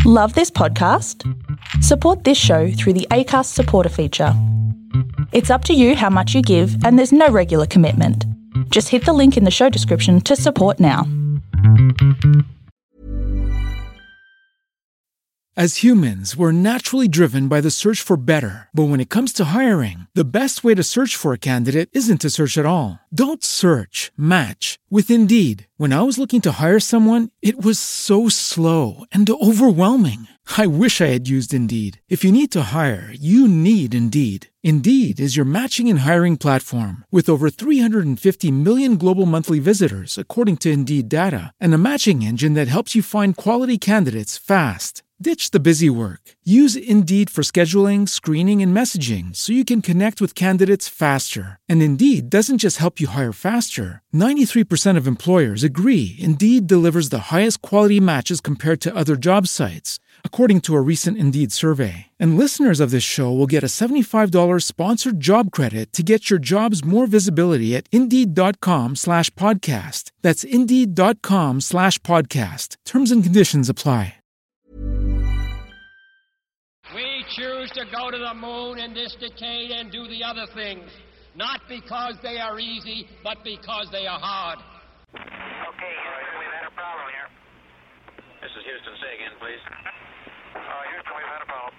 Love this podcast? Support this show through the Acast supporter feature. It's up to you how much you give, and there's no regular commitment. Just hit the link in the show description to support now. As humans, we're naturally driven by the search for better. But when it comes to hiring, the best way to search for a candidate isn't to search at all. Don't search, match with Indeed. When I was looking to hire someone, it was so slow and overwhelming. I wish I had used Indeed. If you need to hire, you need Indeed. Indeed is your matching and hiring platform with over 350 million global monthly visitors, according to Indeed data, and a matching engine that helps you find quality candidates fast. Ditch the busy work. Use Indeed for scheduling, screening, and messaging so you can connect with candidates faster. And Indeed doesn't just help you hire faster. 93% of employers agree Indeed delivers the highest quality matches compared to other job sites, according to a recent Indeed survey. And listeners of this show will get a $75 sponsored job credit to get your jobs more visibility at Indeed.com/podcast. That's Indeed.com/podcast. Terms and conditions apply. We choose to go to the moon in this decade and do the other things, not because they are easy, but because they are hard. Okay, Houston, we've had a problem here. This is Houston. Say again, please. Houston, we've had a problem.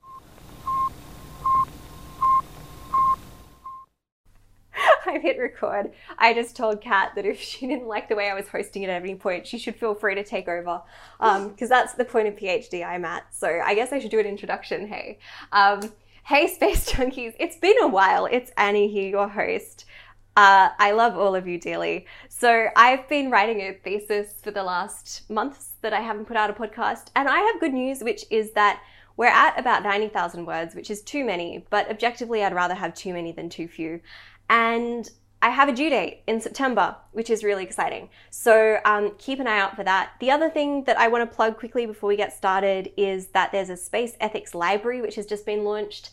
I hit record. I just told Kat that if she didn't like the way I was hosting it at any point, she should feel free to take over, because that's the point of PhD I'm at. So I guess I should do an introduction, hey. Hey, Space Junkies. It's been a while. It's Annie here, your host. I love all of you dearly. So I've been writing a thesis for the last months that I haven't put out a podcast, and I have good news, which is that we're at about 90,000 words, which is too many, but objectively I'd rather have too many than too few. And I have a due date in September, which is really exciting. So keep an eye out for that. The other thing that I want to plug quickly before we get started is that there's a space ethics library, which has just been launched.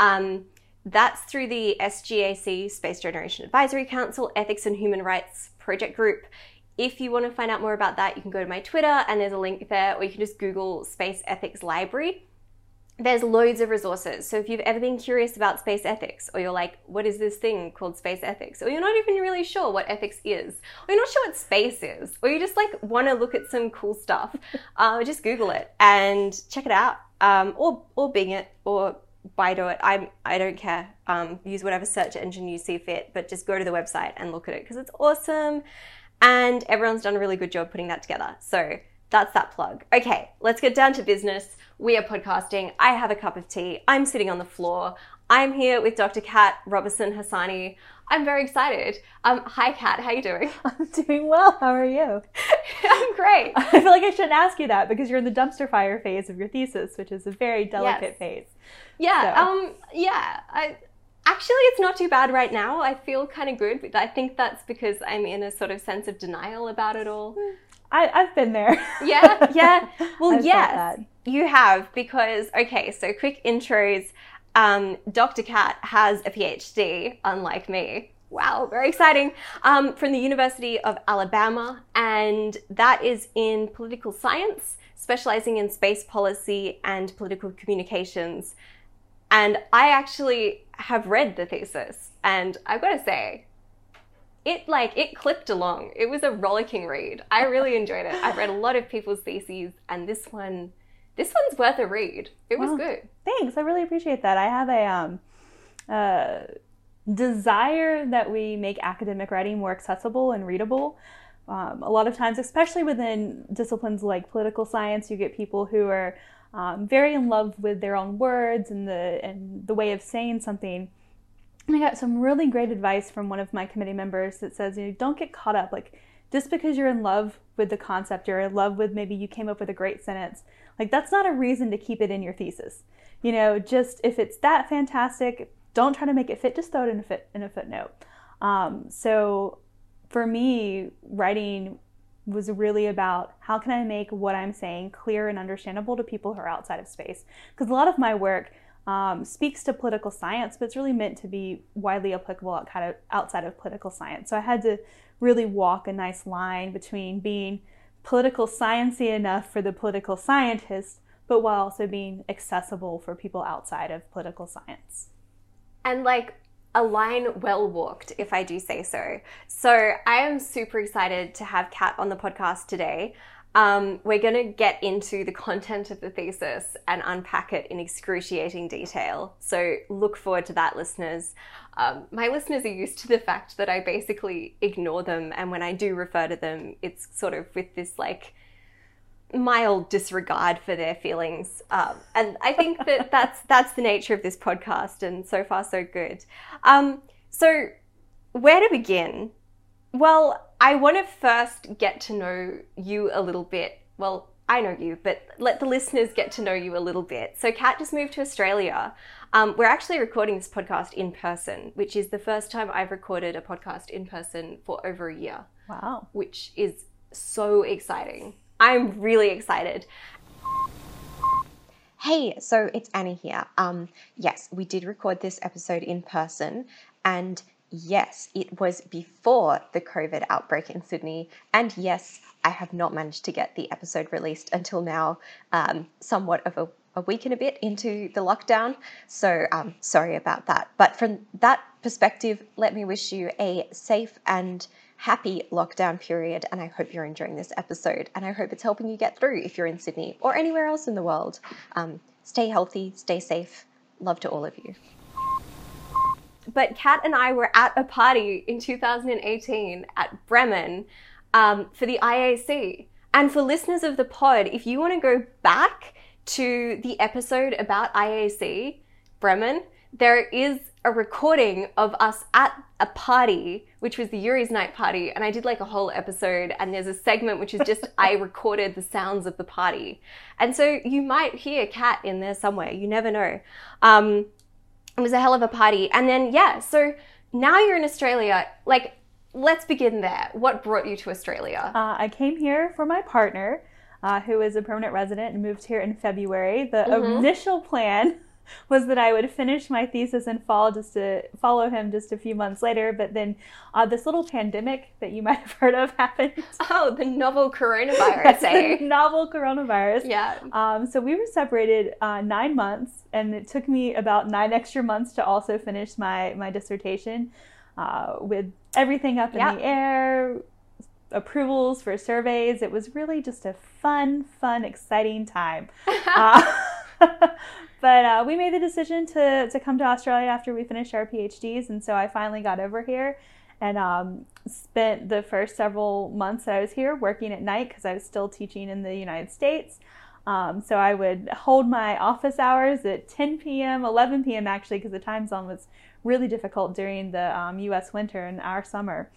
That's through the SGAC, Space Generation Advisory Council, Ethics and Human Rights Project Group. If you want to find out more about that, you can go to my Twitter and there's a link there, or you can just Google Space Ethics Library. There's loads of resources. So if you've ever been curious about space ethics, or you're like, what is this thing called space ethics? Or you're not even really sure what ethics is, or you're not sure what space is, or you just like want to look at some cool stuff, just Google it and check it out, or Bing it, or Baidu it. I don't care. Use whatever search engine you see fit, but just go to the website and look at it because it's awesome. And everyone's done a really good job putting that together. So that's that plug. Okay, let's get down to business. We are podcasting. I have a cup of tea. I'm sitting on the floor. I'm here with Dr. Kat Robertson-Hassani. I'm very excited. Hi, Kat. How are you doing? I'm doing well. How are you? I'm great. I feel like I shouldn't ask you that because you're in the dumpster fire phase of your thesis, which is a very delicate phase. Yeah. So. Actually, it's not too bad right now. I feel kind of good. But I think that's because I'm in a sort of sense of denial about it all. I've been there. Yeah. Well, yes, you have, because, okay, so quick intros. Dr. Kat has a PhD, unlike me. Wow, very exciting. From the University of Alabama, and that is in political science, specializing in space policy and political communications. And I actually have read the thesis, and I've got to say, it clipped along. It was a rollicking read. I really enjoyed it. I've read a lot of people's theses, and this one's worth a read. It was good. Thanks. I really appreciate that. I have a desire that we make academic writing more accessible and readable. A lot of times, especially within disciplines like political science, you get people who are very in love with their own words and the way of saying something. And I got some really great advice from one of my committee members that says, don't get caught up. Like, just because you're in love with the concept, you're in love with, maybe you came up with a great sentence, like, that's not a reason to keep it in your thesis. Just if it's that fantastic, don't try to make it fit, just throw it in a footnote. So for me, writing was really about how can I make what I'm saying clear and understandable to people who are outside of space? Because a lot of my work speaks to political science, but it's really meant to be widely applicable outside of political science. So I had to really walk a nice line between being political sciencey enough for the political scientists, but while also being accessible for people outside of political science. And like a line well walked, if I do say so. So I am super excited to have Kat on the podcast today. We're going to get into the content of the thesis and unpack it in excruciating detail. So look forward to that, listeners. My listeners are used to the fact that I basically ignore them. And when I do refer to them, it's sort of with this like mild disregard for their feelings. And I think that that's the nature of this podcast, and so far so good. So where to begin? Well, I want to first get to know you a little bit. Well, I know you, but let the listeners get to know you a little bit. So Kat just moved to Australia. We're actually recording this podcast in person, which is the first time I've recorded a podcast in person for over a year. Wow. Which is so exciting. I'm really excited. Hey, so it's Annie here. Yes, we did record this episode in person, and yes, it was before the COVID outbreak in Sydney. And yes, I have not managed to get the episode released until now, somewhat of a week and a bit into the lockdown. So sorry about that. But from that perspective, let me wish you a safe and happy lockdown period. And I hope you're enjoying this episode. And I hope it's helping you get through if you're in Sydney or anywhere else in the world. Stay healthy, stay safe. Love to all of you. But Kat and I were at a party in 2018 at Bremen for the IAC. And for listeners of the pod, if you want to go back to the episode about IAC Bremen, there is a recording of us at a party, which was the Yuri's Night Party. And I did like a whole episode, and there's a segment which is just I recorded the sounds of the party. And so you might hear Kat in there somewhere. You never know. It was a hell of a party. And then, yeah, so now you're in Australia. Like, let's begin there. What brought you to Australia? I came here for my partner, who is a permanent resident and moved here in February. The initial plan was that I would finish my thesis in fall just to follow him just a few months later. But then this little pandemic that you might have heard of happened. Oh, the novel coronavirus, eh? The novel coronavirus. Yeah. So we were separated 9 months, and it took me about 9 extra months to also finish my dissertation with everything up in the air, approvals for surveys. It was really just a fun, exciting time. But we made the decision to come to Australia after we finished our PhDs, and so I finally got over here and spent the first several months that I was here working at night because I was still teaching in the United States. So I would hold my office hours at 10 p.m., 11 p.m. actually, because the time zone was really difficult during the U.S. winter and our summer.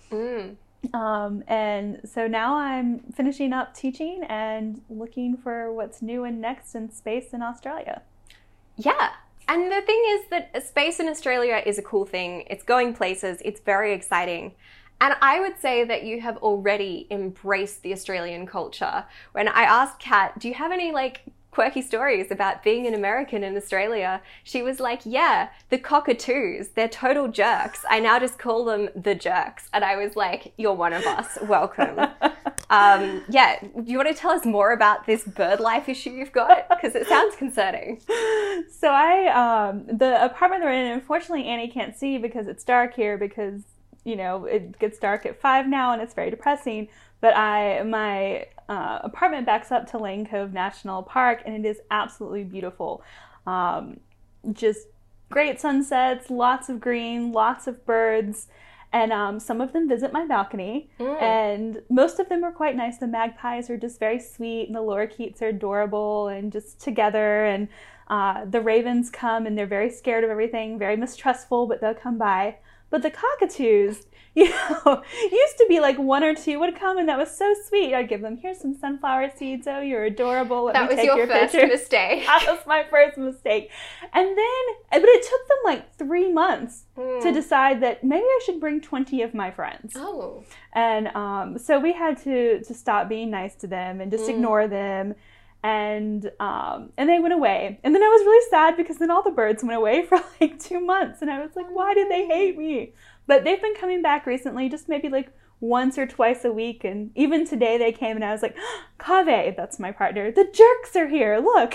And so now I'm finishing up teaching and looking for what's new and next in space in Australia. Yeah. And the thing is that space in Australia is a cool thing. It's going places. It's very exciting. And I would say that you have already embraced the Australian culture. When I asked Kat, do you have any like quirky stories about being an American in Australia? She was like, yeah, the cockatoos, they're total jerks. I now just call them the jerks. And I was like, you're one of us. Welcome. Yeah, do you want to tell us more about this bird life issue you've got? Because it sounds concerning. So the apartment we're in, unfortunately Annie can't see because it's dark here because, you know, it gets dark at 5 now and it's very depressing. But my apartment backs up to Lane Cove National Park, and it is absolutely beautiful. Just great sunsets, lots of green, lots of birds, and some of them visit my balcony, and most of them are quite nice. The magpies are just very sweet, and the lorikeets are adorable and just together, and the ravens come, and they're very scared of everything, very mistrustful, but they'll come by. But the cockatoos, you know, used to be like 1 or 2 would come, and that was so sweet. I'd give them, here's some sunflower seeds. Oh, you're adorable. Let me take your picture. That was your first mistake. That was my first mistake. And then, but it took them like 3 months to decide that maybe I should bring 20 of my friends. Oh. And so we had to stop being nice to them and just ignore them. And they went away. And then I was really sad because then all the birds went away for like 2 months. And I was like, why did they hate me? But they've been coming back recently, just maybe like once or twice a week. And even today they came and I was like, Kaveh, that's my partner, the jerks are here, look.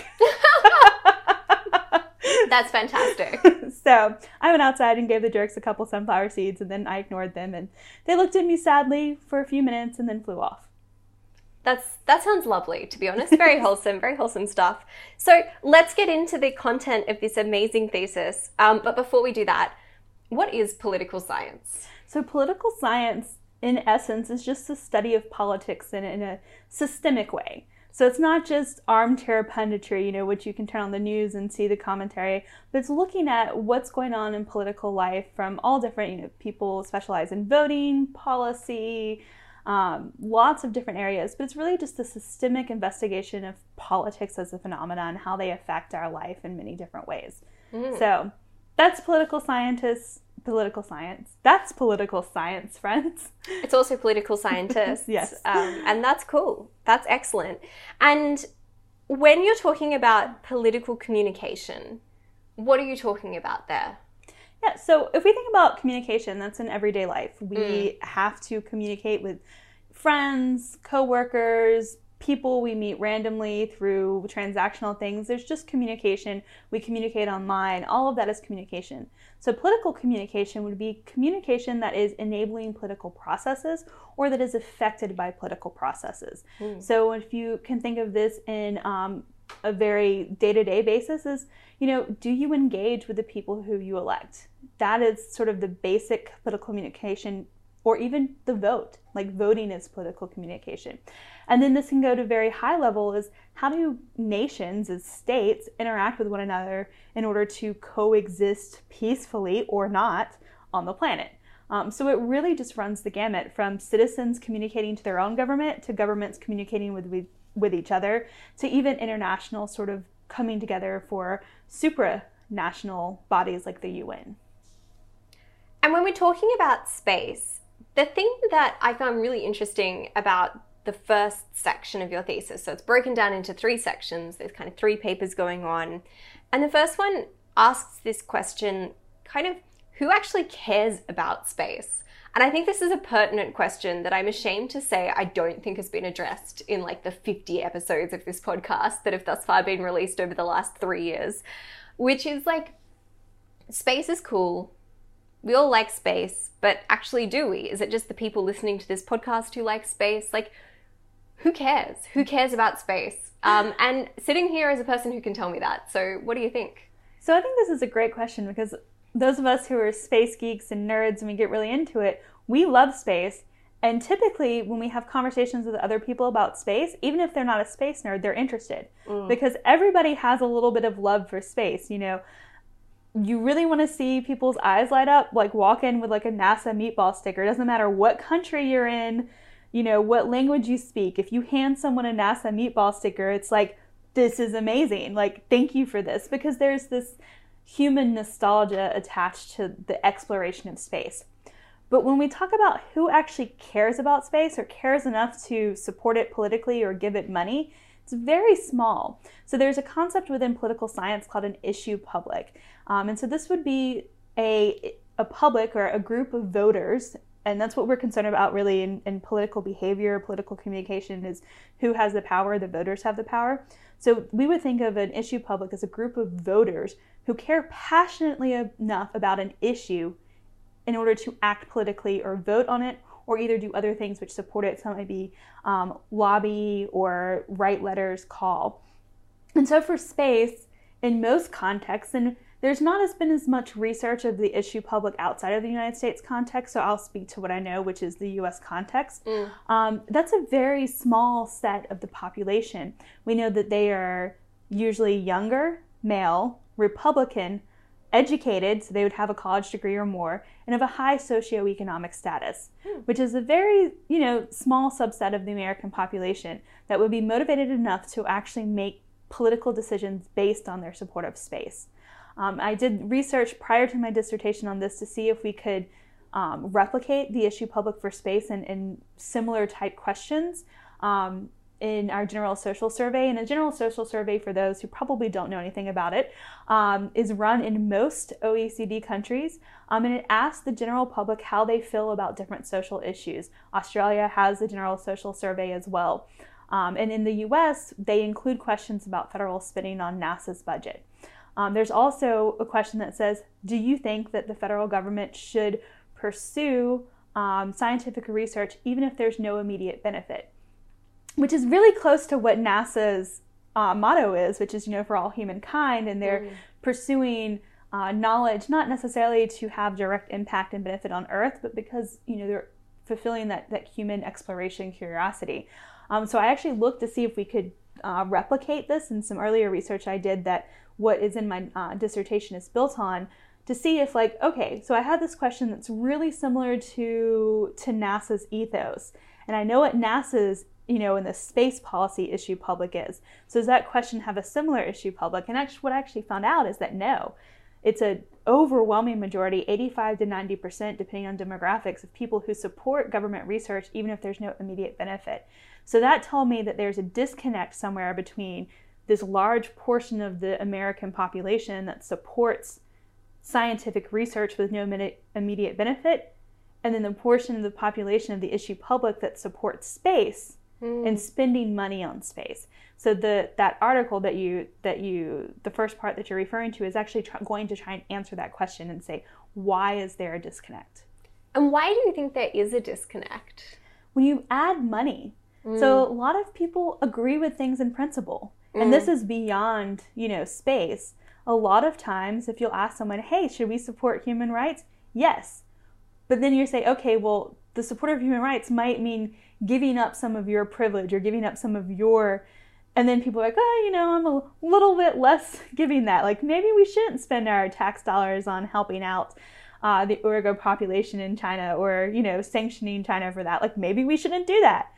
That's fantastic. So I went outside and gave the jerks a couple sunflower seeds, and then I ignored them, and they looked at me sadly for a few minutes and then flew off. That sounds lovely, to be honest. Very wholesome stuff. So let's get into the content of this amazing thesis. But before we do that, what is political science? So political science, in essence, is just the study of politics in a systemic way. So it's not just armchair punditry, which you can turn on the news and see the commentary, but it's looking at what's going on in political life from all different, people specialize in voting, policy, lots of different areas, but it's really just a systemic investigation of politics as a phenomenon and how they affect our life in many different ways. So that's political science. That's political science, friends. It's also political scientists. Yes. And that's cool. That's excellent. And when you're talking about political communication, what are you talking about there? Yeah, so if we think about communication, that's in everyday life. We have to communicate with friends, coworkers, people we meet randomly through transactional things. There's just communication. We communicate online. All of that is communication. So political communication would be communication that is enabling political processes or that is affected by political processes. So if you can think of this in a very day-to-day basis is, do you engage with the people who you elect? That is sort of the basic political communication, or even the vote. Like voting is political communication. And then this can go to very high level is how do nations as states interact with one another in order to coexist peacefully or not on the planet. So it really just runs the gamut from citizens communicating to their own government to governments communicating with each other to even international sort of coming together for supranational bodies like the UN. And when we're talking about space, the thing that I found really interesting about the first section of your thesis, so it's broken down into 3 sections, there's kind of 3 papers going on, and the first one asks this question, kind of, who actually cares about space? And I think this is a pertinent question that I'm ashamed to say I don't think has been addressed in like the 50 episodes of this podcast that have thus far been released over the last 3 years, which is like, space is cool. We all like space, but actually do we? Is it just the people listening to this podcast who like space? Like, who cares? Who cares about space? And sitting here as a person who can tell me that. So what do you think? So I think this is a great question because those of us who are space geeks and nerds and we get really into it, we love space. And typically when we have conversations with other people about space, even if they're not a space nerd, they're interested because everybody has a little bit of love for space. You really want to see people's eyes light up, like walk in with like a NASA meatball sticker. It doesn't matter what country you're in, what language you speak. If you hand someone a NASA meatball sticker, it's like, this is amazing. Like, thank you for this, because there's this human nostalgia attached to the exploration of space. But when we talk about who actually cares about space or cares enough to support it politically or give it money, it's very small. So there's a concept within political science called an issue public. And so this would be a public or a group of voters, and that's what we're concerned about really in political behavior, political communication is who has the power, the voters have the power. So we would think of an issue public as a group of voters who care passionately enough about an issue in order to act politically or vote on it or either do other things which support it. So it might be lobby or write letters, call. And so for space, in most contexts, and there's not been as much research of the issue public outside of the United States context, so I'll speak to what I know, which is the US context. That's a very small set of the population. We know that they are usually younger, male, Republican, educated, so they would have a college degree or more, and of a high socioeconomic status, which is a very, small subset of the American population that would be motivated enough to actually make political decisions based on their support of space. I did research prior to my dissertation on this to see if we could replicate the issue public for space in similar type questions. in our general social survey. And a general social survey, for those who probably don't know anything about it, is run in most OECD countries. And it asks the general public how they feel about different social issues. Australia has a general social survey as well. And in the US, they include questions about federal spending on NASA's budget. There's also a question that says, do you think that the federal government should pursue scientific research even if there's no immediate benefit? Which is really close to what NASA's motto is, which is, for all humankind, and they're pursuing knowledge not necessarily to have direct impact and benefit on Earth, but because, they're fulfilling that human exploration curiosity. So I actually looked to see if we could replicate this in some earlier research I did that what is in my dissertation is built on, to see if okay, so I had this question that's really similar to NASA's ethos. And I know what NASA's in the space policy issue public is. So does that question have a similar issue public? And actually, what I actually found out is that no. It's an overwhelming majority, 85 to 90%, depending on demographics, of people who support government research even if there's no immediate benefit. So that told me that there's a disconnect somewhere between this large portion of the American population that supports scientific research with no immediate benefit, and then the portion of the population of the issue public that supports space and spending money on space. So that article that the first part that you're referring to is actually going to try and answer that question and say, why is there a disconnect? And why do you think there is a disconnect? When you add money. So a lot of people agree with things in principle. And this is beyond, space. A lot of times, if you'll ask someone, hey, should we support human rights? Yes. But then you say, okay, well, the support of human rights might mean giving up some of your privilege or giving up some of your, and then people are like, I'm a little bit less giving that. Maybe we shouldn't spend our tax dollars on helping out the Uyghur population in China or, sanctioning China for that. Maybe we shouldn't do that.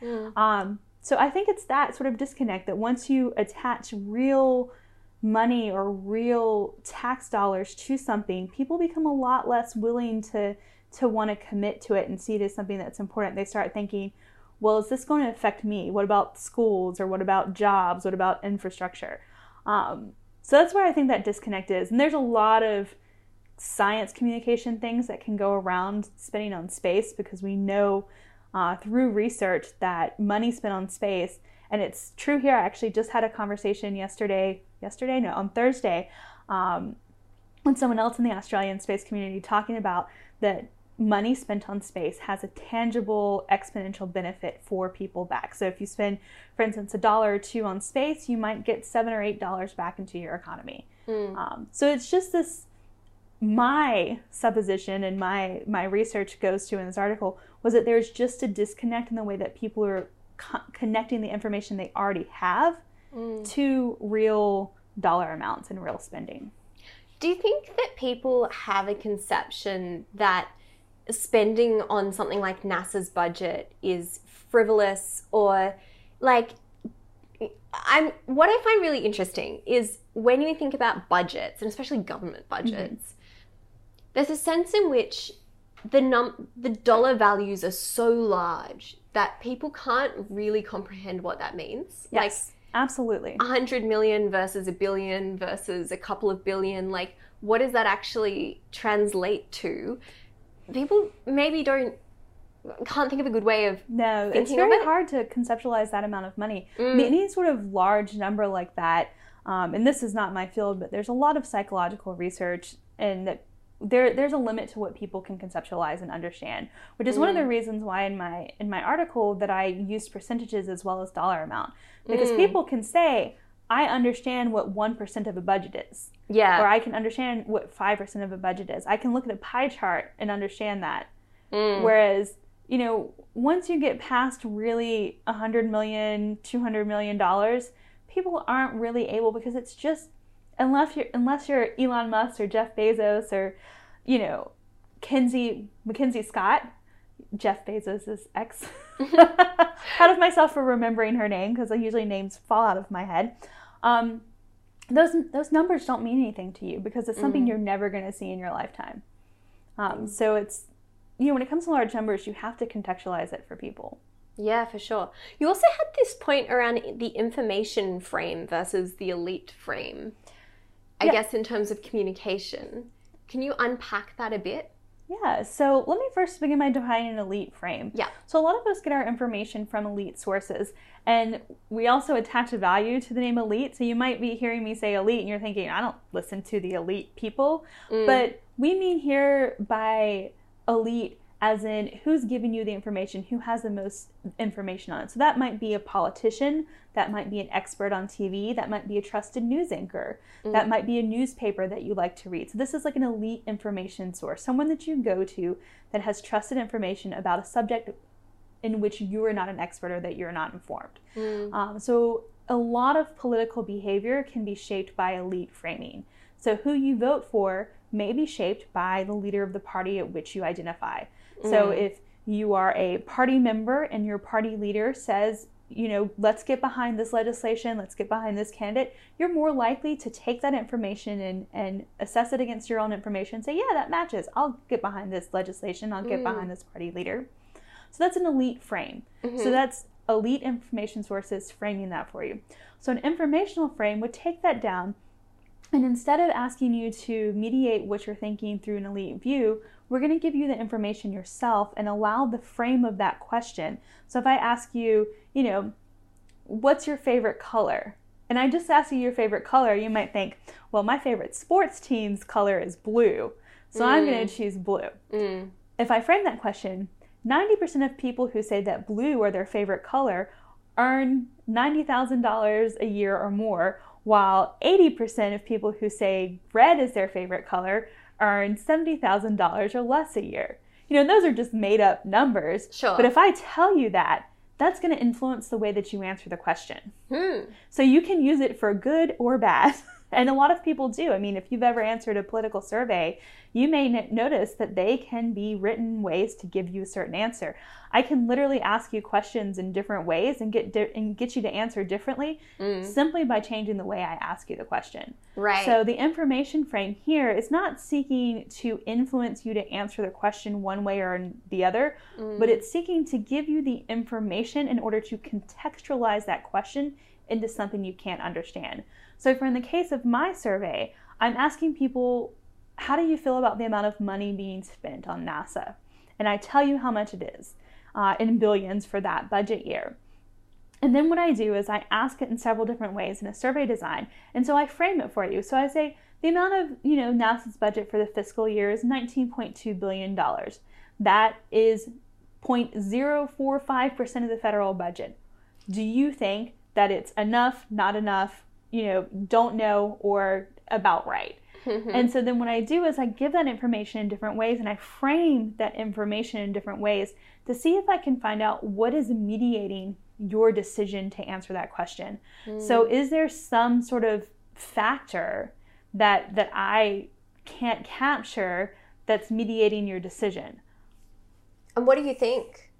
So I think it's that sort of disconnect that once you attach real money or real tax dollars to something, people become a lot less willing to want to commit to it and see it as something that's important. They start thinking, well, is this going to affect me? What about schools, or what about jobs? What about infrastructure? So that's where I think that disconnect is. And there's a lot of science communication things that can go around spending on space, because we know through research that money spent on space, and it's true here. I actually just had a conversation on Thursday, with someone else in the Australian space community talking about that money spent on space has a tangible exponential benefit for people back. So if you spend, for instance, $1 or $2 on space, you might get $7 or $8 back into your economy. So it's just this, my supposition and my research goes to in this article was that there's just a disconnect in the way that people are connecting the information they already have to real dollar amounts and real spending. Do you think that people have a conception that spending on something like NASA's budget is frivolous, or what I find really interesting is when you think about budgets, and especially government budgets, there's a sense in which the dollar values are so large that people can't really comprehend what that means. Yes, absolutely. 100 million versus a billion versus a couple of billion, what does that actually translate to? People maybe can't think of a good way of No, it's thinking very of it. hard to conceptualize that amount of money. I mean, any sort of large number like that, and this is not my field, but there's a lot of psychological research, and that there's a limit to what people can conceptualize and understand, which is one of the reasons why in my article that I used percentages as well as dollar amount, because people can say, I understand what 1% of a budget is. Yeah. Or I can understand what 5% of a budget is. I can look at a pie chart and understand that. Whereas, once you get past really $100 million, $200 million, people aren't really able, because it's just, unless you're Elon Musk or Jeff Bezos or, Mackenzie Scott, Jeff Bezos' ex. Proud of myself for remembering her name, because usually names fall out of my head. Those numbers don't mean anything to you, because it's something you're never going to see in your lifetime. So it's, when it comes to large numbers, you have to contextualize it for people. Yeah, for sure. You also had this point around the information frame versus the elite frame, I guess, in terms of communication. Can you unpack that a bit? Yeah, so let me first begin by defining an elite frame. Yeah. So a lot of us get our information from elite sources, and we also attach a value to the name elite. So you might be hearing me say elite, and you're thinking, I don't listen to the elite people. But we mean here by elite as in who's giving you the information, who has the most information on it. So that might be a politician, that might be an expert on TV, that might be a trusted news anchor, that might be a newspaper that you like to read. So this is like an elite information source, someone that you go to that has trusted information about a subject in which you are not an expert or that you're not informed. So a lot of political behavior can be shaped by elite framing. So who you vote for may be shaped by the leader of the party at which you identify. So if you are a party member and your party leader says, you know, let's get behind this legislation, let's get behind this candidate, you're more likely to take that information and assess it against your own information and say, yeah, that matches. I'll get behind this legislation. I'll get behind this party leader. So that's an elite frame. So that's elite information sources framing that for you. So an informational frame would take that down, and instead of asking you to mediate what you're thinking through an elite view, we're going to give you the information yourself and allow the frame of that question. So if I ask you, you know, what's your favorite color? And I just ask you your favorite color, you might think, well, my favorite sports team's color is blue, so I'm going to choose blue. If I frame that question, 90% of people who say that blue are their favorite color earn $90,000 a year or more, while 80% of people who say red is their favorite color earn $70,000 or less a year. You know, those are just made up numbers. Sure. But if I tell you that, that's going to influence the way that you answer the question. So you can use it for good or bad. And a lot of people do. I mean, if you've ever answered a political survey, you may notice that they can be written ways to give you a certain answer. I can literally ask you questions in different ways and get you to answer differently simply by changing the way I ask you the question. Right. So the information frame here is not seeking to influence you to answer the question one way or the other, but it's seeking to give you the information in order to contextualize that question into something you can't understand. So for in the case of my survey, I'm asking people, how do you feel about the amount of money being spent on NASA? And I tell you how much it is in billions for that budget year. And then what I do is I ask it in several different ways in a survey design. And so I frame it for you. So I say the amount of, you know, NASA's budget for the fiscal year is $19.2 billion. That is 0.045% of the federal budget. Do you think that it's enough, not enough, you know, don't know, or about right? And so then what I do is I give that information in different ways, and I frame that information in different ways to see if I can find out what is mediating your decision to answer that question. So is there some sort of factor that I can't capture that's mediating your decision? And what do you think?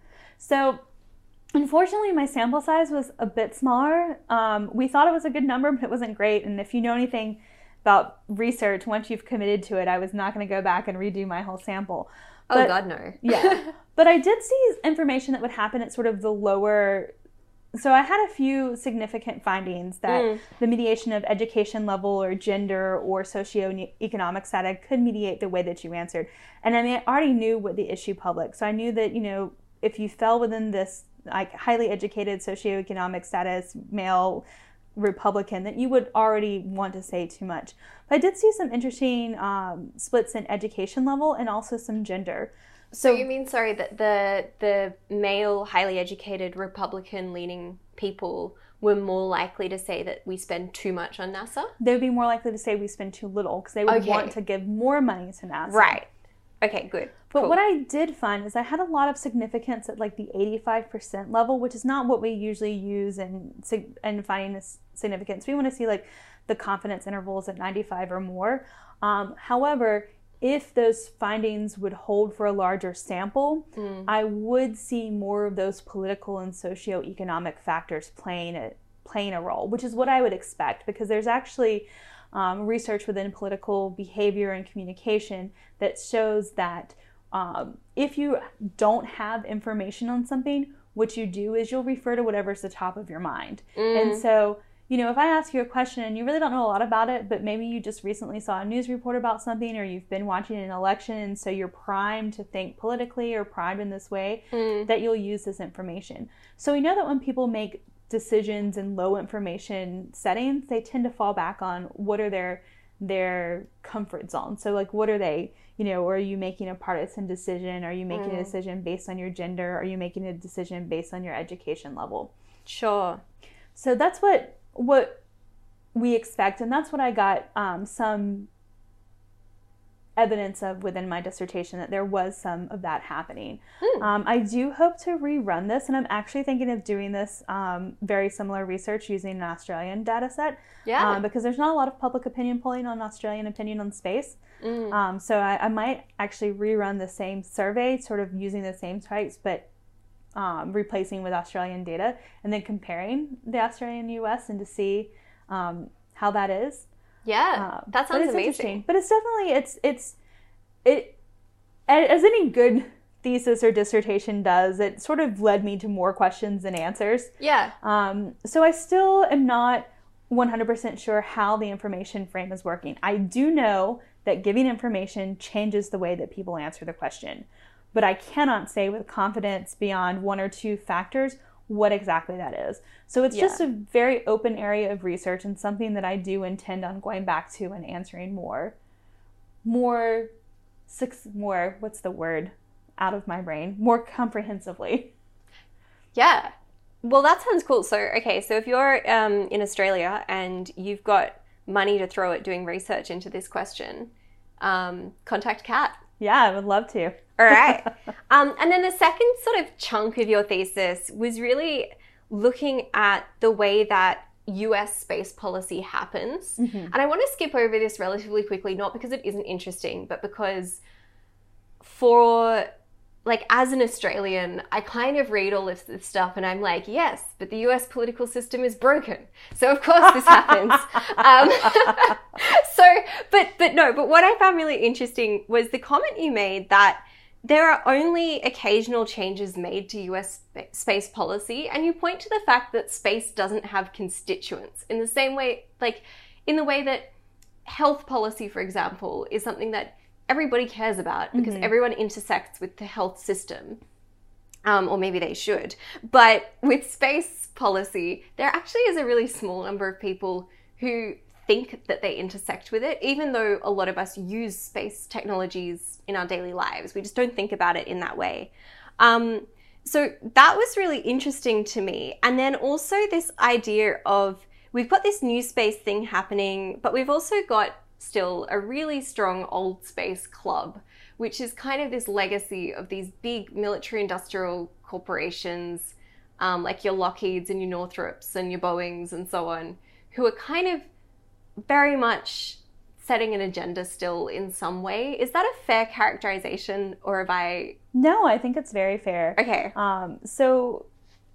So unfortunately, my sample size was a bit smaller. We thought it was a good number, but it wasn't great. And if you know anything about research, once you've committed to it, I was not going to go back and redo my whole sample. Oh, God, no. Yeah. But I did see information that would happen at sort of the lower... So I had a few significant findings that the mediation of education level or gender or socioeconomic status could mediate the way that you answered. And I mean, I already knew what the issue public. So I knew that, you know, if you fell within this like highly educated socioeconomic status, male, Republican, that you would already want to say too much. But I did see some interesting splits in education level and also some gender. So you mean, sorry, that the male, highly educated, Republican-leaning people were more likely to say that we spend too much on NASA? They would be more likely to say we spend too little because they would want to give more money to NASA. Right. Okay, good. But cool. What I did find is I had a lot of significance at like the 85% level, which is not what we usually use in finding this significance. We want to see like the confidence intervals at 95 or more. However, if those findings would hold for a larger sample, I would see more of those political and socioeconomic factors playing a role, which is what I would expect, because there's actually research within political behavior and communication that shows that if you don't have information on something, what you do is you'll refer to whatever's the top of your mind. And so, you know, if I ask you a question and you really don't know a lot about it, but maybe you just recently saw a news report about something, or you've been watching an election, and so you're primed to think politically or primed in this way, that you'll use this information. So we know that when people make decisions in low information settings, they tend to fall back on what are their comfort zone. So like, what are they, you know, are you making a partisan decision? Are you making a decision based on your gender? Are you making a decision based on your education level? Sure. So that's what we expect, and that's what I got some evidence of within my dissertation, that there was some of that happening. I do hope to rerun this, and I'm actually thinking of doing this very similar research using an Australian data set, because there's not a lot of public opinion polling on Australian opinion on space. So I might actually rerun the same survey, sort of using the same types, but replacing with Australian data, and then comparing the Australian US, and to see how that is. That sounds amazing. But it's definitely, it as any good thesis or dissertation does, it sort of led me to more questions than answers. So I still am not 100% sure how the information frame is working. I do know that giving information changes the way that people answer the question, but I cannot say with confidence beyond one or two factors what exactly that is. So it's just a very open area of research, and something that I do intend on going back to and answering more, what's the word out of my brain, more comprehensively. Well, that sounds cool. So, okay, so if you're in Australia and you've got money to throw at doing research into this question, contact Kat. Yeah, I would love to. All right. And then the second sort of chunk of your thesis was really looking at the way that US space policy happens. And I want to skip over this relatively quickly, not because it isn't interesting, but because as an Australian, I kind of read all of this stuff and I'm like, yes, but the US political system is broken. So of course this happens. But what I found really interesting was the comment you made that there are only occasional changes made to US space policy, and you point to the fact that space doesn't have constituents in the same way, like in the way that health policy, for example, is something that everybody cares about because everyone intersects with the health system, or maybe they should. But with space policy, there actually is a really small number of people who think that they intersect with it, even though a lot of us use space technologies in our daily lives. We just don't think about it in that way. So that was really interesting to me. And then also this idea of, we've got this new space thing happening, but we've also got still a really strong old space club, which is kind of this legacy of these big military industrial corporations, like your Lockheeds and your Northrops and your Boeings and so on, who are kind of very much setting an agenda still in some way. Is that a fair characterization, or have I... No, I think it's very fair. Okay. So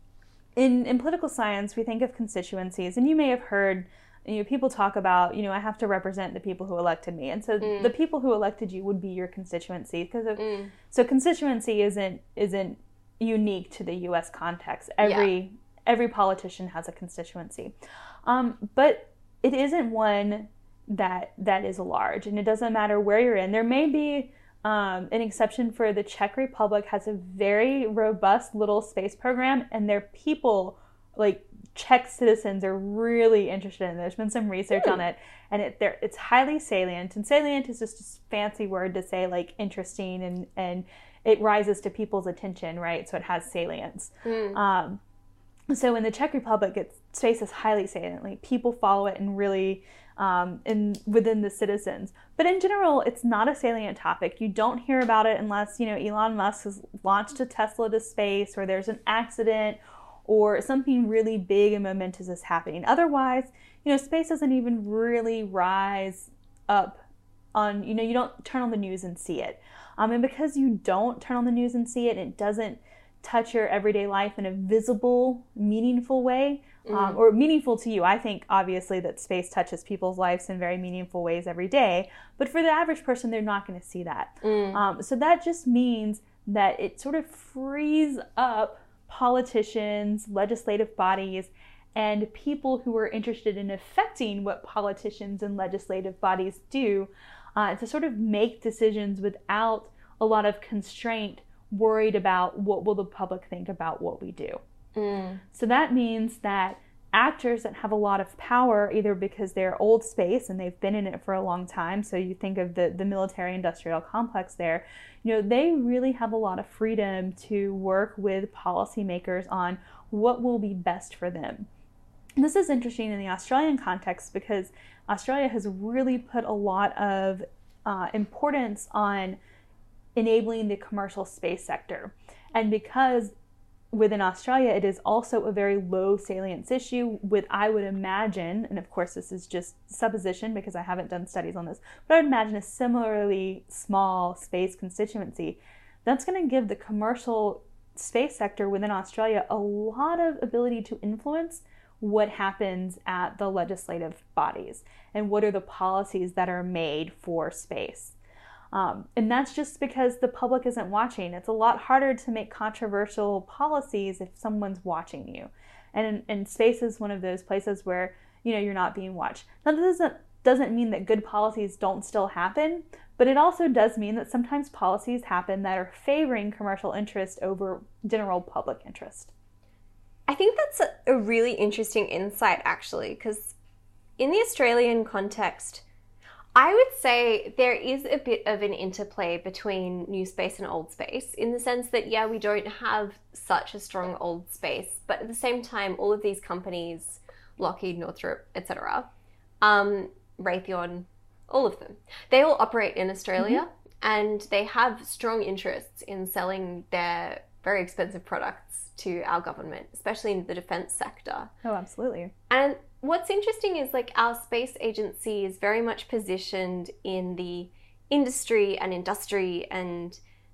in political science, we think of constituencies, and you may have heard, people talk about, I have to represent the people who elected me. And so the people who elected you would be your constituency. So constituency isn't unique to the US context. Every politician has a constituency. But it isn't one that is large, and it doesn't matter where you're in. There may be an exception for the Czech Republic has a very robust little space program, and their people, like Czech citizens, are really interested in it. There's been some research on it, and it's highly salient. And salient is just a fancy word to say like interesting, and it rises to people's attention, right? So it has salience. So in the Czech Republic, space is highly salient. Like people follow it and really within the citizens. But in general, it's not a salient topic. You don't hear about it unless, Elon Musk has launched a Tesla to space, or there's an accident, or something really big and momentous is happening. Otherwise, space doesn't even really rise up on, you don't turn on the news and see it. And because you don't turn on the news and see it, it doesn't touch your everyday life in a visible, meaningful way, or meaningful to you. I think obviously that space touches people's lives in very meaningful ways every day, but for the average person, they're not going to see that. So that just means that it sort of frees up politicians, legislative bodies, and people who are interested in affecting what politicians and legislative bodies do to sort of make decisions without a lot of constraint, worried about what will the public think about what we do. So that means that actors that have a lot of power, either because they're old space and they've been in it for a long time, so you think of the military industrial complex there, they really have a lot of freedom to work with policymakers on what will be best for them. And this is interesting in the Australian context because Australia has really put a lot of importance on enabling the commercial space sector. And because within Australia, it is also a very low salience issue with, I would imagine, and of course this is just supposition because I haven't done studies on this, but I would imagine a similarly small space constituency. That's going to give the commercial space sector within Australia a lot of ability to influence what happens at the legislative bodies and what are the policies that are made for space. And that's just because the public isn't watching. It's a lot harder to make controversial policies if someone's watching you. And space is one of those places where, you're not being watched. Now, this doesn't mean that good policies don't still happen, but it also does mean that sometimes policies happen that are favoring commercial interest over general public interest. I think that's a really interesting insight, actually, because in the Australian context, I would say there is a bit of an interplay between new space and old space in the sense that, yeah, we don't have such a strong old space, but at the same time, all of these companies, Lockheed, Northrop, etc., Raytheon, all of them, they all operate in Australia and they have strong interests in selling their very expensive products to our government, especially in the defense sector. Oh, absolutely. And what's interesting is our space agency is very much positioned in the industry and industry. In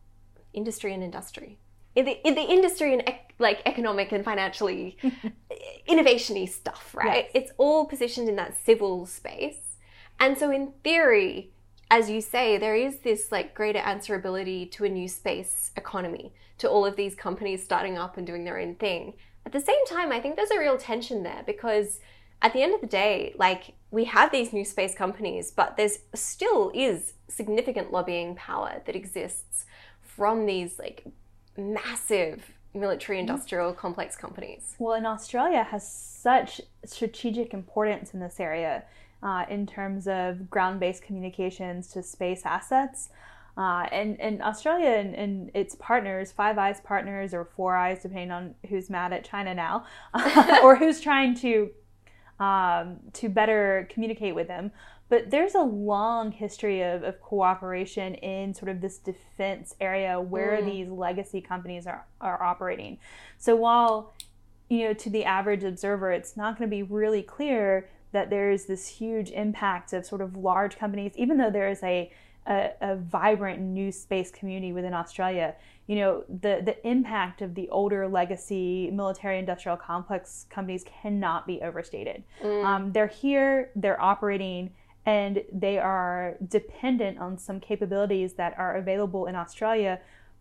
the industry and economic and financially innovation-y stuff, right? Yes. It's all positioned in that civil space. And so in theory, as you say, there is this greater answerability to a new space economy, to all of these companies starting up and doing their own thing. At the same time, I think there's a real tension there because at the end of the day, we have these new space companies, but there's still is significant lobbying power that exists from these massive military industrial complex companies. Well, and Australia has such strategic importance in this area in terms of ground-based communications to space assets. And Australia and its partners, Five Eyes partners or Four Eyes, depending on who's mad at China now, or who's trying to better communicate with them. But there's a long history of cooperation in sort of this defense area where these legacy companies are operating. So while, to the average observer, it's not going to be really clear that there's this huge impact of sort of large companies, even though there is a vibrant new space community within Australia, the impact of the older legacy military industrial complex companies cannot be overstated. They're here, they're operating, and they are dependent on some capabilities that are available in Australia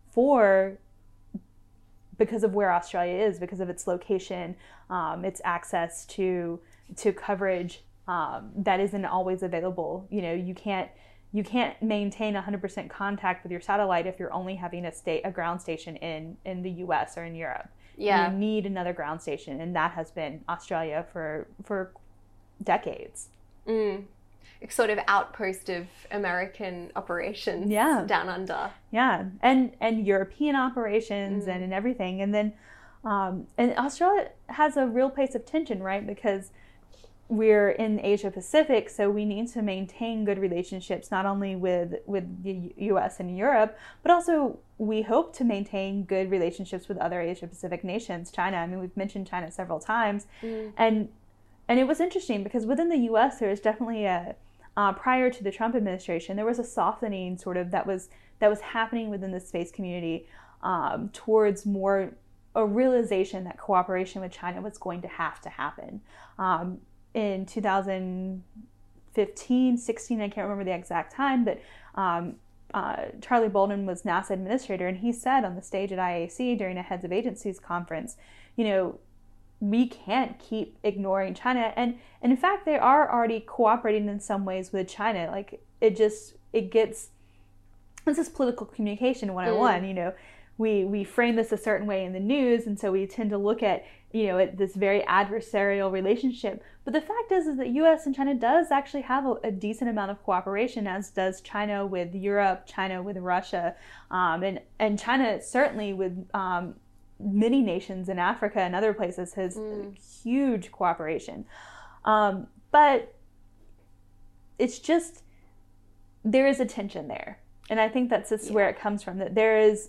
because of where Australia is, because of its location, its access to coverage that isn't always available. You can't maintain 100% contact with your satellite if you're only having a ground station in the US or in Europe. Yeah. You need another ground station, and that has been Australia for decades. Sort of outpost of American operations down under. Yeah, and European operations and everything. And then and Australia has a real place of tension, right? Because we're in Asia Pacific, so we need to maintain good relationships not only with the US and Europe, but also we hope to maintain good relationships with other Asia Pacific nations. China, I mean, we've mentioned China several times. And it was interesting because within the US there was definitely prior to the Trump administration, there was a softening sort of that was happening within the space community towards more a realization that cooperation with China was going to have to happen. In 2015, 16, I can't remember the exact time, but Charlie Bolden was NASA administrator, and he said on the stage at IAC during a Heads of Agencies conference, we can't keep ignoring China. And in fact, they are already cooperating in some ways with China. Like this is political communication 101. We frame this a certain way in the news, and so we tend to look at at this very adversarial relationship. But the fact is that U.S. and China does actually have a decent amount of cooperation, as does China with Europe, China with Russia, and China certainly with many nations in Africa and other places has huge cooperation. But it's just, there is a tension there. And I think that's just where it comes from, that there's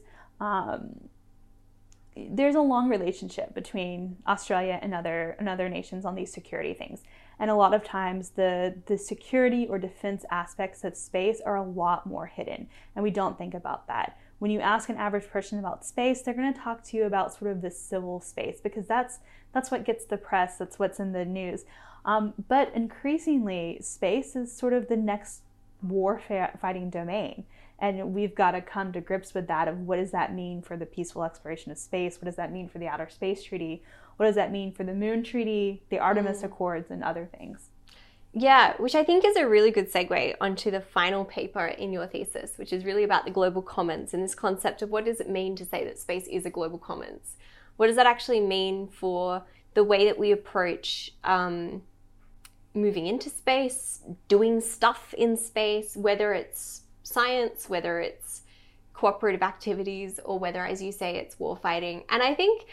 a long relationship between Australia and other nations on these security things. And a lot of times the security or defense aspects of space are a lot more hidden, and we don't think about that. When you ask an average person about space, they're going to talk to you about sort of the civil space, because that's what gets the press, that's what's in the news. But increasingly, space is sort of the next war-fighting domain. And we've got to come to grips with that, of what does that mean for the peaceful exploration of space? What does that mean for the Outer Space Treaty? What does that mean for the Moon Treaty, the Artemis Accords, and other things? Yeah, which I think is a really good segue onto the final paper in your thesis, which is really about the global commons and this concept of what does it mean to say that space is a global commons? What does that actually mean for the way that we approach moving into space, doing stuff in space, whether it's science, whether it's cooperative activities, or whether, as you say, it's war fighting. And I think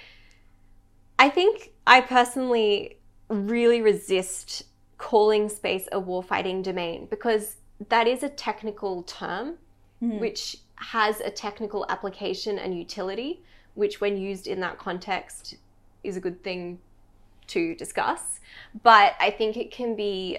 I personally really resist calling space a war fighting domain, because that is a technical term which has a technical application and utility, which when used in that context is a good thing to discuss. But I think it can be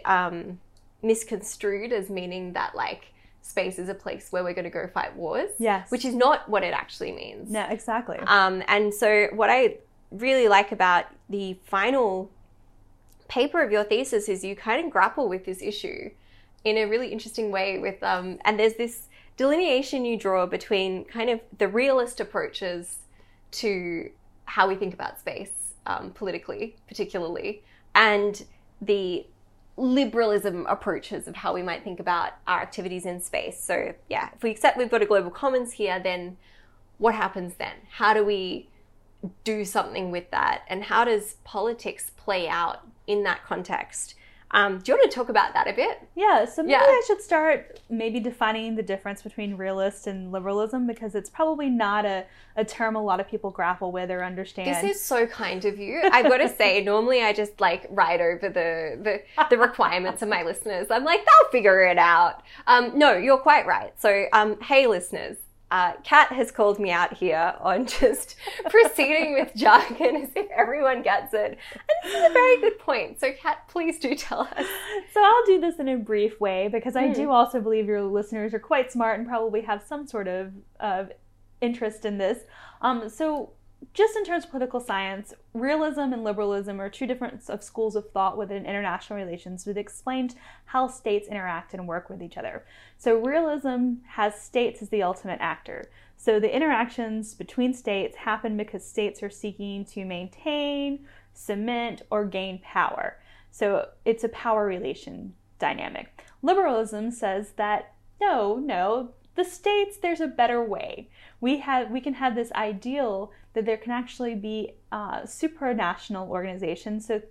misconstrued as meaning that space is a place where we're going to go fight wars. Yes. Which is not what it actually means. No, exactly. And so what I really like about the final paper of your thesis is you kind of grapple with this issue in a really interesting way with, and there's this delineation you draw between kind of the realist approaches to how we think about space, politically, particularly, and the liberalism approaches of how we might think about our activities in space. So yeah, if we accept we've got a global commons here, then what happens then? How do we do something with that? And how does politics play out in that context? Do you want to talk about that a bit? Yeah, so maybe I should start maybe defining the difference between realist and liberalism, because it's probably not a term a lot of people grapple with or understand. This is so kind of you. I've got to say, normally I just write over the requirements of my listeners. I'm like, they'll figure it out. No, you're quite right. So, hey listeners, Kat has called me out here on just proceeding with jargon as if everyone gets it. And this is a very good point. So Kat, please do tell us. So I'll do this in a brief way, because I do also believe your listeners are quite smart and probably have some sort of interest in this. So just in terms of political science, realism and liberalism are two different schools of thought within international relations that explained how states interact and work with each other. So realism has states as the ultimate actor. So the interactions between states happen because states are seeking to maintain, cement, or gain power. So it's a power relation dynamic. Liberalism says that no, the states, there's a better way. We can have this ideal that there can actually be supranational organizations. So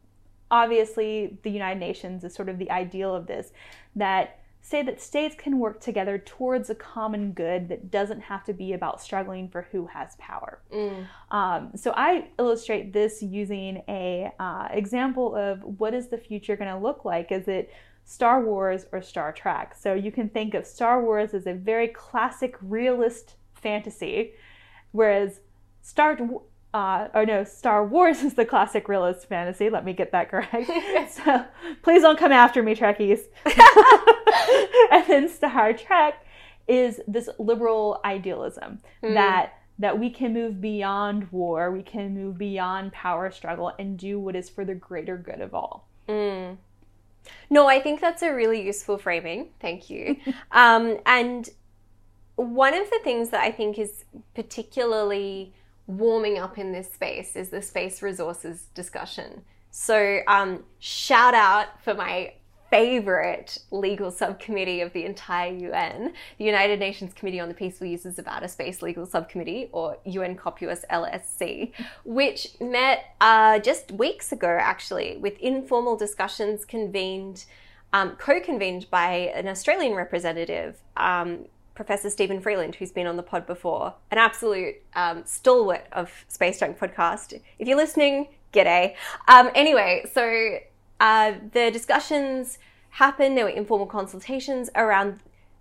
obviously the United Nations is sort of the ideal of this, that say that states can work together towards a common good that doesn't have to be about struggling for who has power. So I illustrate this using a example of what is the future going to look like. Is it Star Wars or Star Trek? So you can think of Star Wars as a very classic realist fantasy, whereas Star Wars is the classic realist fantasy. Let me get that correct. So please don't come after me, Trekkies. And then Star Trek is this liberal idealism that we can move beyond war, we can move beyond power struggle and do what is for the greater good of all. No, I think that's a really useful framing. Thank you. And one of the things that I think is particularly warming up in this space is the space resources discussion. So shout out for my favorite legal subcommittee of the entire UN, the United Nations Committee on the Peaceful Uses of Outer Space Legal Subcommittee, or UNCOPUOS LSC, which met just weeks ago, actually, with informal discussions convened, co-convened by an Australian representative, Professor Stephen Freeland, who's been on the pod before, an absolute stalwart of Space Junk Podcast. If you're listening, g'day. Anyway, so the discussions happened. There were informal consultations around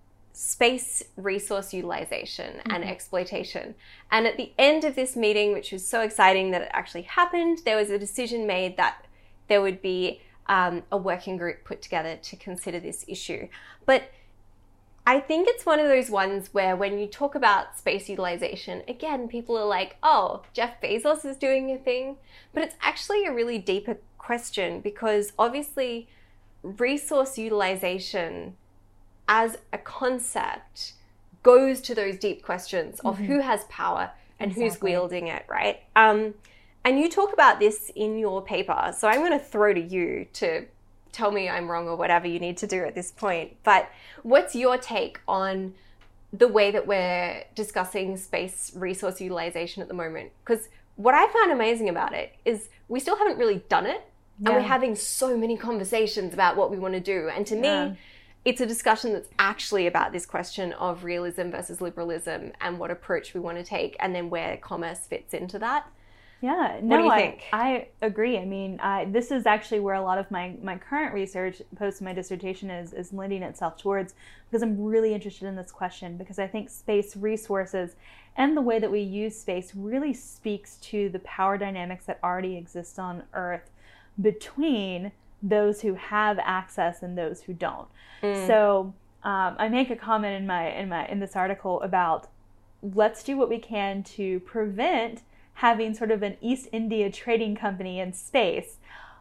space resource utilization and exploitation. And at the end of this meeting, which was so exciting that it actually happened, there was a decision made that there would be a working group put together to consider this issue. But I think it's one of those ones where when you talk about space utilization, again, people are like, oh, Jeff Bezos is doing a thing. But it's actually a really deeper question, because obviously resource utilization as a concept goes to those deep questions of who has power and who's wielding it, right? And you talk about this in your paper. So I'm going to throw to you to tell me I'm wrong or whatever you need to do at this point. But what's your take on the way that we're discussing space resource utilization at the moment? Because what I found amazing about it is we still haven't really done it. And we're having so many conversations about what we want to do. And to me, it's a discussion that's actually about this question of realism versus liberalism and what approach we want to take, and then where commerce fits into that. Yeah, what do you think? I agree. I mean, this is actually where a lot of my current research post my dissertation is lending itself towards, because I'm really interested in this question, because I think space resources and the way that we use space really speaks to the power dynamics that already exist on Earth between those who have access and those who don't. So I make a comment in this article about, let's do what we can to prevent having sort of an East India trading company in space,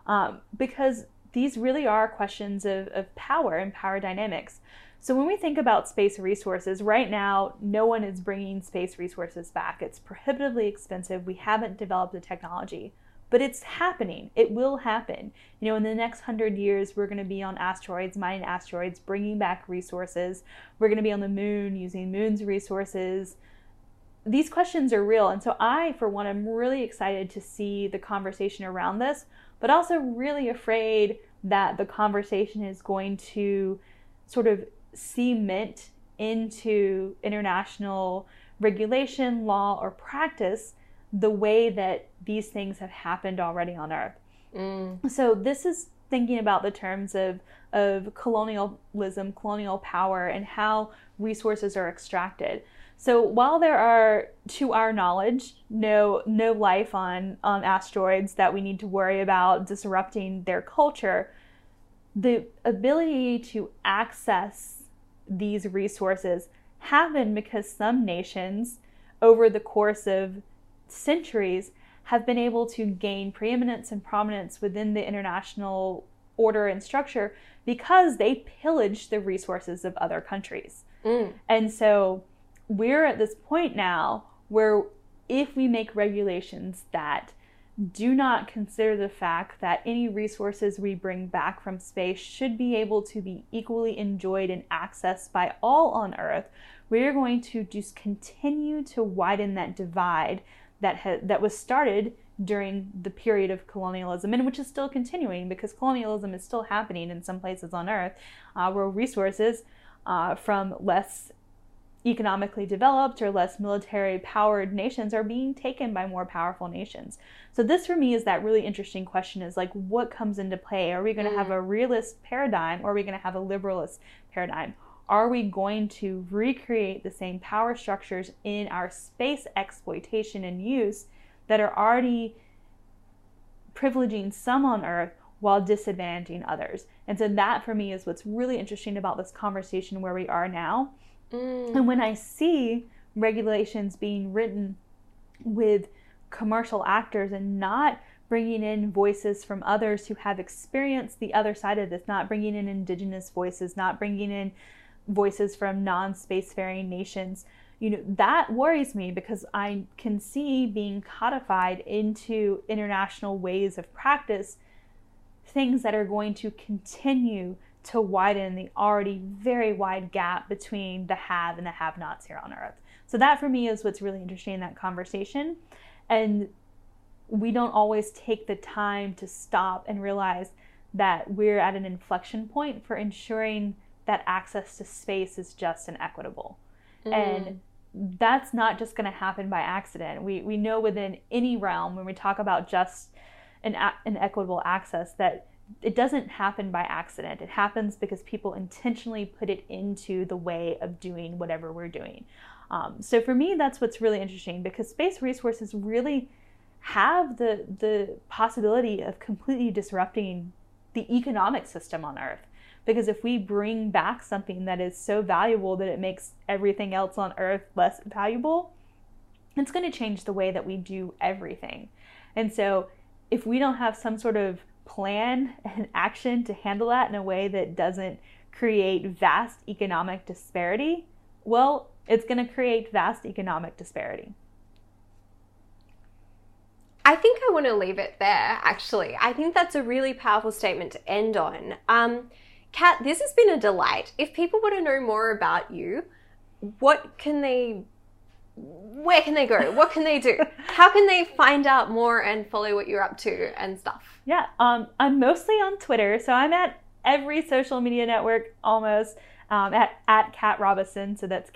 because these really are questions of power and power dynamics. So when we think about space resources, right now, no one is bringing space resources back. It's prohibitively expensive. We haven't developed the technology, but it's happening. It will happen. You know, in the next 100 years, we're going to be on asteroids, mining asteroids, bringing back resources. We're going to be on the moon, using moon's resources. These questions are real. And so I, for one, am really excited to see the conversation around this, but also really afraid that the conversation is going to sort of cement into international regulation, law, or practice the way that these things have happened already on Earth. So this is thinking about the terms of colonialism, colonial power, and how resources are extracted. So while there are, to our knowledge, no life on asteroids that we need to worry about disrupting their culture, the ability to access these resources happened because some nations, over the course of centuries, have been able to gain preeminence and prominence within the international order and structure because they pillaged the resources of other countries. And so we're at this point now where if we make regulations that do not consider the fact that any resources we bring back from space should be able to be equally enjoyed and accessed by all on Earth, we're going to just continue to widen that divide that was started during the period of colonialism, and which is still continuing because colonialism is still happening in some places on Earth, where resources from less economically developed or less military powered nations are being taken by more powerful nations. So this for me is that really interesting question, is like, what comes into play? Are we going to have a realist paradigm, or are we going to have a liberalist paradigm? Are we going to recreate the same power structures in our space exploitation and use that are already privileging some on Earth while disadvantaging others? And so that for me is what's really interesting about this conversation where we are now. And when I see regulations being written with commercial actors and not bringing in voices from others who have experienced the other side of this, not bringing in indigenous voices, not bringing in voices from non-spacefaring nations, that worries me because I can see being codified into international ways of practice things that are going to continue to widen the already very wide gap between the have and the have-nots here on Earth. So that for me is what's really interesting in that conversation. And we don't always take the time to stop and realize that we're at an inflection point for ensuring that access to space is just and equitable. And that's not just going to happen by accident. We know within any realm, when we talk about just an equitable access, that it doesn't happen by accident. It happens because people intentionally put it into the way of doing whatever we're doing. So for me, that's what's really interesting, because space resources really have the possibility of completely disrupting the economic system on Earth. Because if we bring back something that is so valuable that it makes everything else on Earth less valuable, it's going to change the way that we do everything. And so if we don't have some sort of plan and action to handle that in a way that doesn't create vast economic disparity, well, it's going to create vast economic disparity. I think I want to leave it there, actually. I think that's a really powerful statement to end on. Kat, this has been a delight. If people want to know more about you, where can they go? What can they do? How can they find out more and follow what you're up to and stuff? Yeah, I'm mostly on Twitter, so I'm at every social media network almost, at Kat Robison, so that's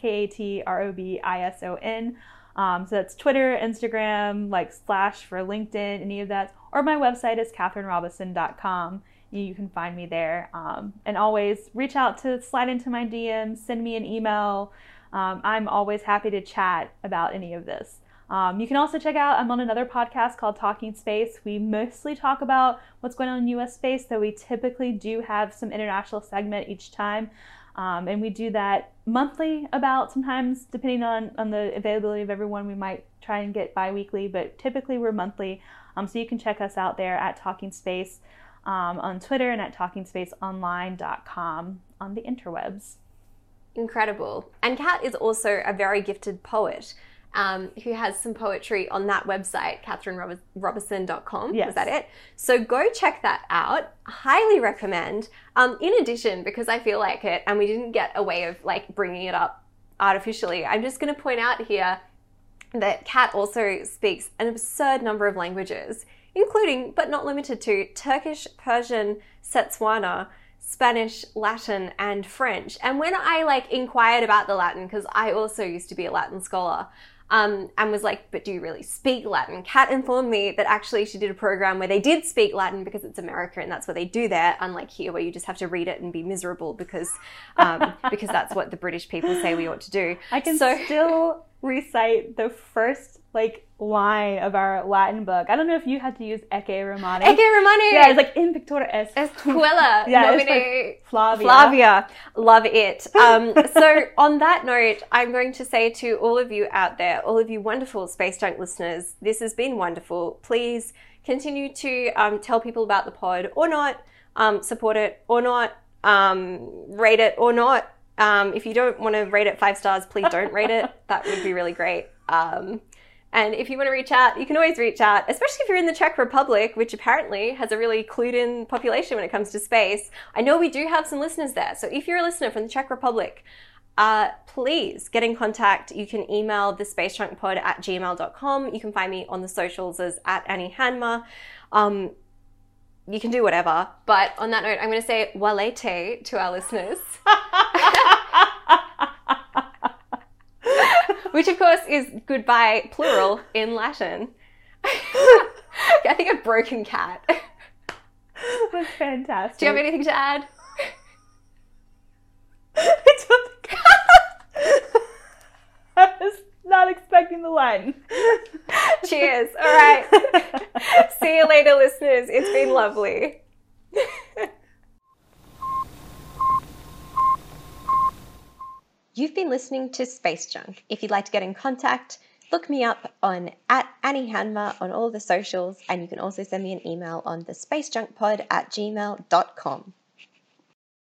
KATROBISON. So that's Twitter, Instagram, / for LinkedIn, any of that. Or my website is KatherineRobison.com. You can find me there. And always reach out to slide into my DMs, send me an email. I'm always happy to chat about any of this. You can also check out, I'm on another podcast called Talking Space. We mostly talk about what's going on in U.S. space, though we typically do have some international segment each time. And we do that monthly sometimes, depending on the availability of everyone, we might try and get bi-weekly, but typically we're monthly. So you can check us out there at Talking Space on Twitter and at talkingspaceonline.com on the interwebs. Incredible. And Kat is also a very gifted poet who has some poetry on that website, KatherineRobison.com. Yes. Is that it? So go check that out. Highly recommend. In addition, because I feel like it, and we didn't get a way of bringing it up artificially, I'm just going to point out here that Kat also speaks an absurd number of languages, including, but not limited to, Turkish, Persian, Setswana, Spanish, Latin, and French. And when I inquired about the Latin, because I also used to be a Latin scholar, and was like, but do you really speak Latin? Kat informed me that actually she did a program where they did speak Latin because it's America and that's what they do there, unlike here where you just have to read it and be miserable because that's what the British people say we ought to do. I can still recite the first line of our Latin book. I don't know if you had to use Ecce Romani. Ecce Romani! Yeah, it's in pictura est. Escuela. Yeah, Nomine Flavia. Love it. So on that note, I'm going to say to all of you out there, all of you wonderful Space Junk listeners, this has been wonderful. Please continue to tell people about the pod or not, support it or not, rate it or not. If you don't want to rate it 5 stars, please don't rate it. That would be really great. And if you want to reach out, you can always reach out, especially if you're in the Czech Republic, which apparently has a really clued in population when it comes to space. I know we do have some listeners there. So if you're a listener from the Czech Republic, please get in contact. You can email thespacejunkpod@gmail.com. You can find me on the socials as @AnnieHanma. You can do whatever. But on that note, I'm going to say walete to our listeners. Which, of course, is goodbye, plural, in Latin. I think I've broken Kat. That's fantastic. Do you have anything to add? I was not expecting the line. Cheers. All right. See you later, listeners. It's been lovely. You've been listening to Space Junk. If you'd like to get in contact, look me up on @AnnieHanma on all the socials, and you can also send me an email on thespacejunkpod@gmail.com.